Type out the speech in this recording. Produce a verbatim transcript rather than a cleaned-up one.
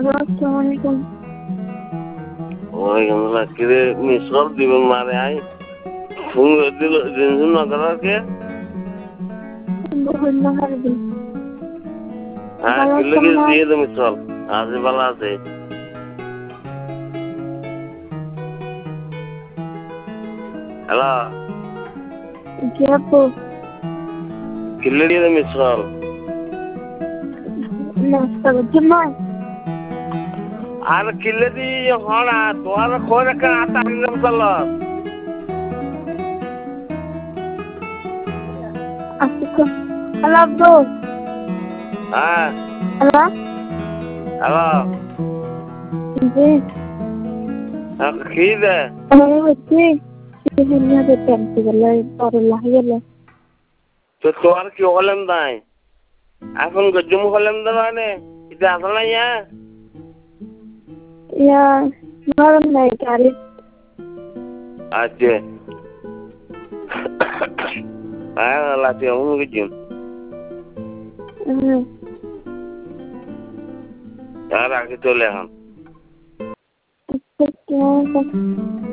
আসসালামু আলাইকুম। ওয়ালাইকুম আসসালাম। কিরে মিসল দিবেন মারে আই ফোন দিল জিনজিন না করার কে বহুত হারবি হ্যাঁ ভালো কিলে আছেন কি না? দিয়ে দে মিসল আজ ভালো আছে হ্যালো জি আপু, কিলে দিয়ে দে মিসল নাস্তা করছেন না? আর কিলে দি হনা তোমার খোঁজ একটা আতা নিলাম চলো আচ্ছা, হ্যালো আব্বু। হ্যাঁ হ্যালো, হ্যালো জি কি দে আমি হচ্ছি বিভিন্ন টেন্সি গেলে বড় লাহি গেলে তো তোমার কি হলেন নাই এখন গজুম হলেন দা মানে এটা আসলে ইয়া ইয়া নরম নাই গাড়ি আচ্ছা হ্যাঁ লাতি আমি গজুম হুম আর আগে চলে এখন আচ্ছা,